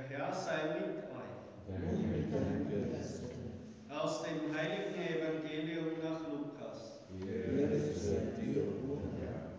Herr sei mit euch. Und mit deinem Geist. Aus dem heiligen Evangelium nach Lukas. Ehre sei dir, o Herr.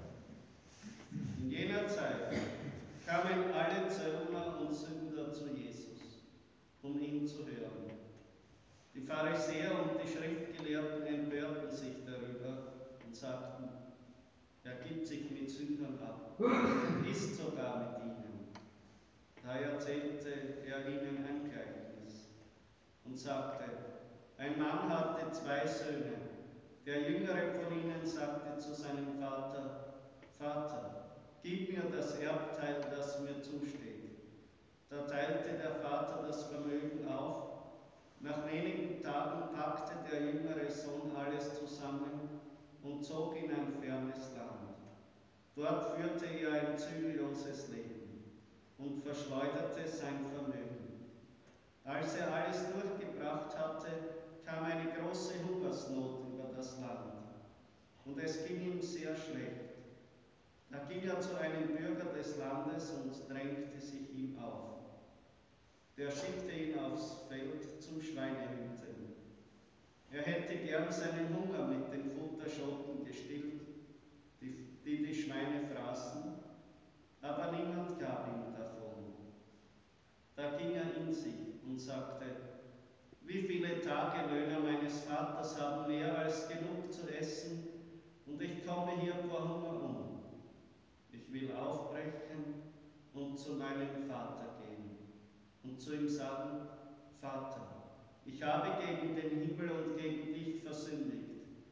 In jener Zeit kamen alle Zöllner und Sünder zu Jesus, um ihn zu hören. Die Pharisäer und die Schriftgelehrten empörten sich darüber und sagten, er gibt sich mit Sündern ab und isst sogar mit ihnen. Da erzählte er ihnen ein Gleichnis und sagte, ein Mann hatte 2 Söhne. Der jüngere von ihnen sagte zu seinem Vater, Vater, gib mir das Erbteil, das mir zusteht. Da teilte der Vater das Vermögen auf. Nach wenigen Tagen packte der jüngere Sohn alles zusammen und zog in ein fernes Land. Dort führte er ein zügelloses Leben und verschleuderte sein Vermögen. Als er alles durchgebracht hatte, kam eine große Hungersnot über das Land und es ging ihm sehr schlecht. Da ging er zu einem Bürger des Landes und drängte sich ihm auf. Der schickte ihn aufs Feld zum Schweinehüten. Er hätte gern seinen Hunger mit den Futterschoten gestillt, die Schweine fraßen, aber niemand gab ihm davon. Da ging er in sich und sagte, wie viele Tagelöhner meines Vaters haben mehr als genug zu essen und ich komme hier vor Hunger um. Ich will aufbrechen und zu meinem Vater gehen und zu ihm sagen, Vater, ich habe gegen den Himmel und gegen dich versündigt.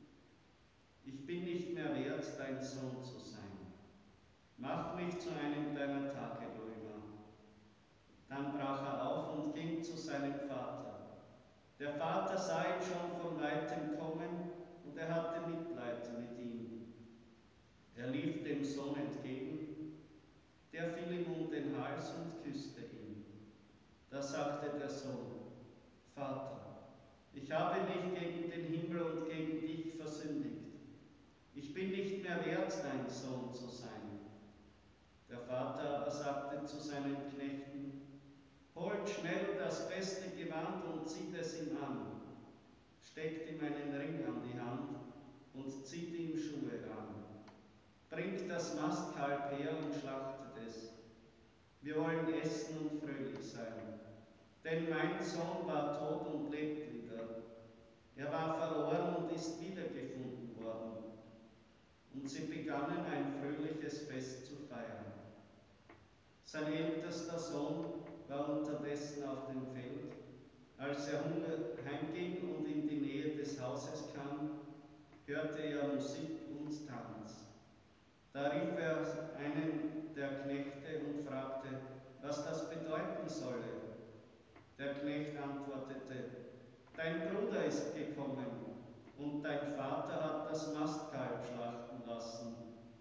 Ich bin nicht mehr wert, dein Sohn zu sein. Mach mich zu einem deiner Tagelöhner. Dann brach er auf und ging zu seinem Vater. Der Vater sah ihn schon von weitem kommen und er hatte Mitleid mit ihm. Er lief dem Sohn entgegen, der fiel ihm um den Hals und küsste ihn. Da sagte der Sohn, Vater, ich habe mich gegen den Himmel und gegen dich versündigt. Ich bin nicht mehr wert, dein Sohn zu sein. Der Vater aber sagte zu seinen Knechten, holt schnell das beste Gewand und zieht es ihm an. Steckt ihm einen Ring an die Hand und zieht ihm Schuhe an. Bringt das Mastkalb her und schlachtet es. Wir wollen essen und fröhlich sein. Denn mein Sohn war tot und lebt wieder. Er war verloren und ist wiedergefunden worden. Und sie begannen ein fröhliches Fest zu feiern. Sein ältester Sohn war unterdessen auf dem Feld. Als er heimging und in die Nähe des Hauses kam, hörte er Musik und Tanz. Da rief er einen der Knechte und fragte, was das bedeuten solle. Der Knecht antwortete, dein Bruder ist gekommen und dein Vater hat das Mastkalb schlachten lassen,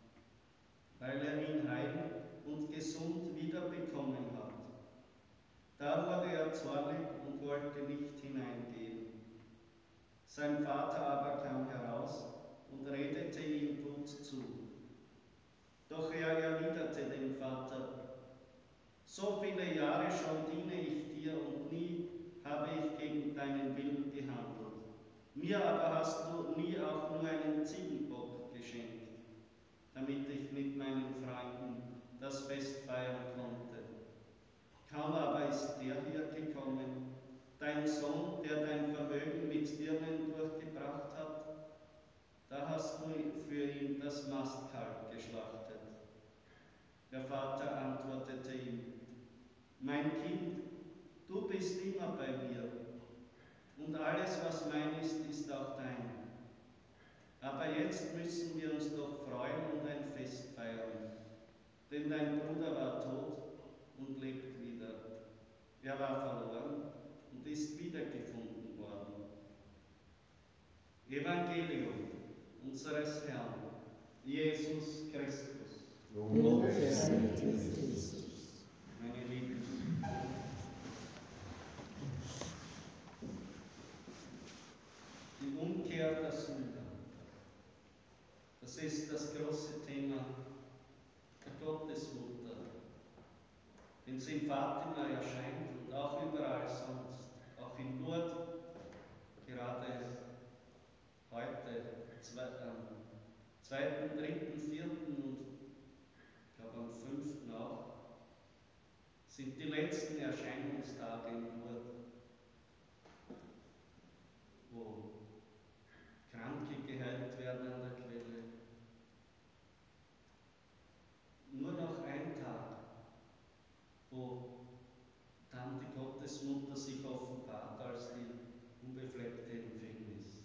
weil er ihn heil und gesund wiederbekommen hat. Da wurde er zornig und wollte nicht hineingehen. Sein Vater aber kam heraus und redete ihm gut zu. Doch er erwiderte dem Vater, so viele Jahre schon diene ich dir und nie habe ich gegen deinen Willen gehandelt. Mir aber hast du nie auch nur einen Ziegenbock geschenkt, damit ich mit meinen Freunden das Fest feiern konnte. Kaum aber ist der hier gekommen, dein Sohn, der dein Vermögen mit Dirnen durchgebracht hat, da hast du für ihn das Mastkalb geschlachtet. Der Vater antwortete ihm, mein Kind, du bist immer bei mir und alles, was mein ist, ist auch dein. Aber jetzt müssen wir uns doch freuen und ein Fest feiern, denn dein Bruder war tot und lebt wieder. Er war verloren und ist wiedergefunden worden. Evangelium unseres Herrn, Jesus Christus. Lob sei dir, Christus. Meine Lieben, die Umkehr der Sünder. Das ist das große Thema der Gottesmutter. Wenn sie in Fatima erscheint, auch überall sonst, auch in Lourdes, gerade heute, am 2., 3., 4. und ich glaube am 5. auch, sind die letzten Erscheinungstage in Lourdes, wo Kranke geheilt werden an der Quelle. Nur noch ein Tag, wo dann die Gottesmutter sich offenbart als die unbefleckte Empfängnis.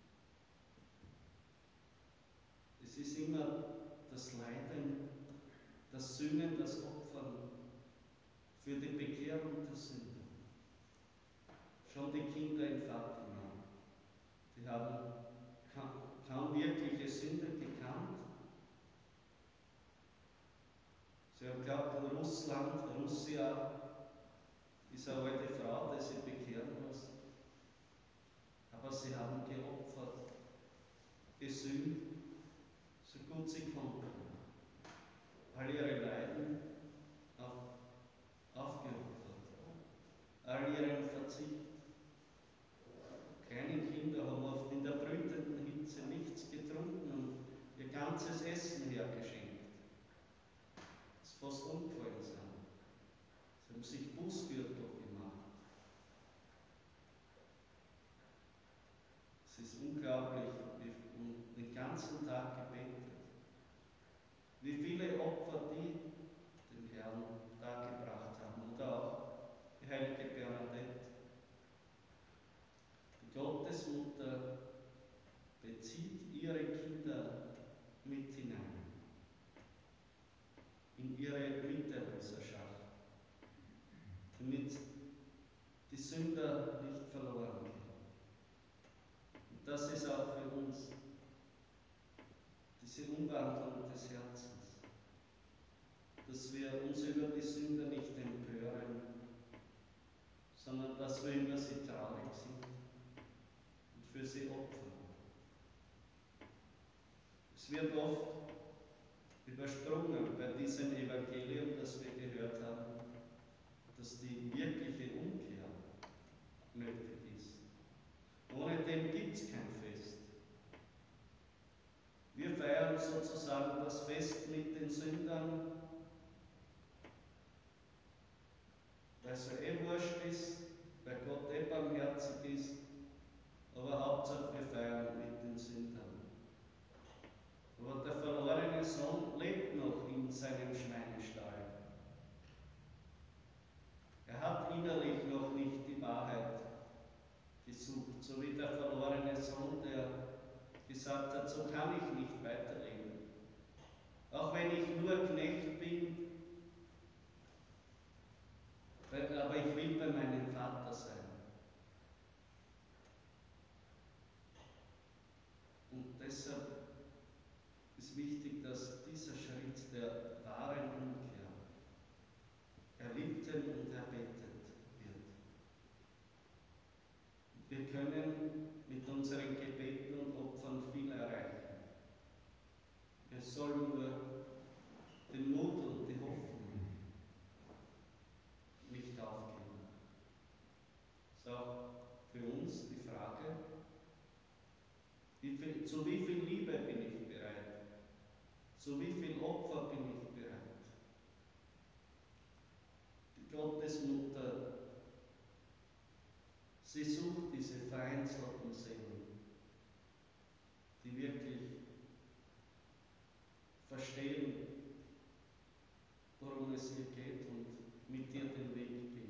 Es ist immer das Leiden, das Sühnen, das Opfern für die Bekehrung der Sünder. Schon die Kinder in Fatima, die haben kaum wirkliche Sünde gekannt. Sie haben geglaubt, in Russland, Russia, ist eine alte Frau, die sie bekehren muss. Aber sie haben geopfert, gesühnt, so gut sie konnten. All ihre Leiden aufgeopfert, all ihren Verzicht. Kleine Kinder haben oft in der brütenden Hitze nichts getrunken und ihr ganzes Essen hergeschenkt. Das ist fast umgefallen sind. Sie haben sich Bußgürtel gemacht. Es ist unglaublich, und den ganzen Tag gebetet. Wie viele Opfer die dem Herrn dargebracht haben. Oder auch die heilige Bernadette. Die Gottesmutter bezieht ihre Kinder mit hinein in ihre Miterlöserschaft, damit die Sünder nicht verloren gehen. Und das ist auch für uns diese Umwandlung des Herzens, dass wir uns über die Sünder nicht empören, sondern dass wir über sie traurig sind und für sie opfern. Es wird oft übersprungen bei diesem Evangelium, das wir gehört haben, dass die wirkliche Umkehr nötig ist. Ohne dem gibt es kein Fest. Wir feiern sozusagen das Fest mit den Sündern, weil es wurscht ist, weil Gott barmherzig ist, aber Hauptsache wir feiern mit den Sündern. Aber der verlorene Sohn lebt noch in seinem Schweinestall. Er hat innerlich noch nicht die Wahrheit gesucht, so wie der verlorene Sohn, der gesagt hat, so kann ich nicht weiterleben. Auch wenn ich nur Knecht bin, aber ich will bei meinem Vater sein. Und deshalb ist wichtig, dass dieser Schritt der wahren Umkehr erlitten und erbetet wird. Wir können mit unseren Gebeten und Opfern viel erreichen. Wir sollen nur den Mut und die Hoffnung nicht aufgeben. Das ist auch für uns die Frage, zu wie viel Liebe bin ich bereit? Zu wie viel Opfer bin ich bereit? Die Gottesmutter, sie sucht diese vereinzelten Seelen, die wirklich verstehen, worum es ihr geht und mit ihr den Weg gehen.